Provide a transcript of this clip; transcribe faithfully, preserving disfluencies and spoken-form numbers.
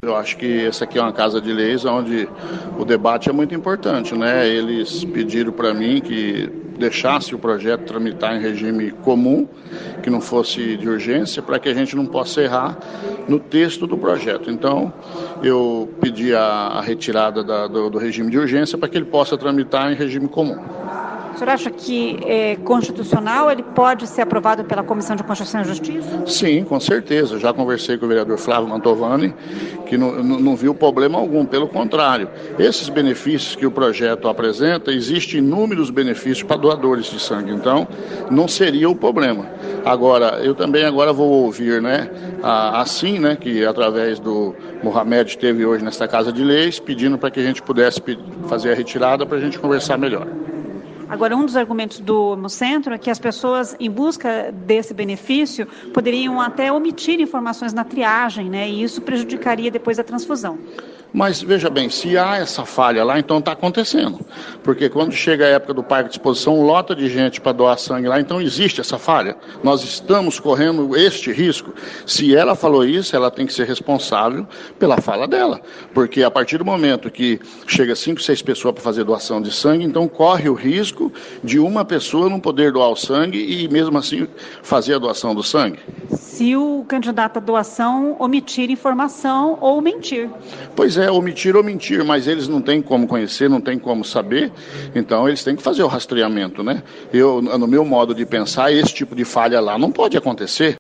Eu acho que essa aqui é uma casa de leis onde o debate é muito importante, né? Eles pediram para mim que deixasse o projeto tramitar em regime comum, que não fosse de urgência, para que a gente não possa errar no texto do projeto. Então, eu pedi a, a retirada da, do, do regime de urgência para que ele possa tramitar em regime comum. O senhor acha que é constitucional, ele pode ser aprovado pela Comissão de Constituição e Justiça? Sim, com certeza. Eu já conversei com o vereador Flávio Mantovani, que não, não, não viu problema algum, pelo contrário. Esses benefícios que o projeto apresenta, existem inúmeros benefícios para doadores de sangue, então não seria o problema. Agora, eu também agora vou ouvir, né, a, assim, né, que através do Mohamed esteve hoje nesta Casa de Leis, pedindo para que a gente pudesse fazer a retirada para a gente conversar melhor. Agora, um dos argumentos do Hemocentro é que as pessoas, em busca desse benefício, poderiam até omitir informações na triagem, né? E isso prejudicaria depois a transfusão. Mas, veja bem, se há essa falha lá, então está acontecendo. Porque quando chega a época do parque de exposição, lota de gente para doar sangue lá, então existe essa falha. Nós estamos correndo este risco. Se ela falou isso, ela tem que ser responsável pela fala dela. Porque a partir do momento que chega cinco, seis pessoas para fazer doação de sangue, então corre o risco de uma pessoa não poder doar o sangue e mesmo assim fazer a doação do sangue. Se o candidato à doação omitir informação ou mentir. Pois é, omitir ou mentir, mas eles não têm como conhecer, não têm como saber, então eles têm que fazer o rastreamento, né? Eu, no meu modo de pensar, esse tipo de falha lá não pode acontecer.